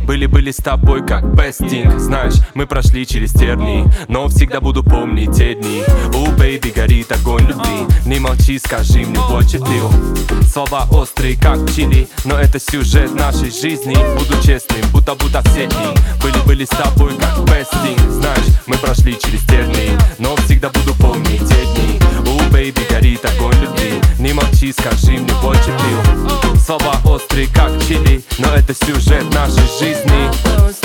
Были с тобой как бестинг. Знаешь, мы прошли через тернии, но всегда буду помнить те дни. Бэйби, горит огонь любви. Не молчи, скажи мне, what you feel. Слова острые, как чили, но это сюжет нашей жизни. Буду честным, будто все дни были с тобой как бестинг. Знаешь, мы прошли через тернии, но всегда буду помнить те дни. Бэйби, горит огонь любви. Не молчи, скажи мне, what you feel. Слова острые, как чили, но это сюжет нашей жизни.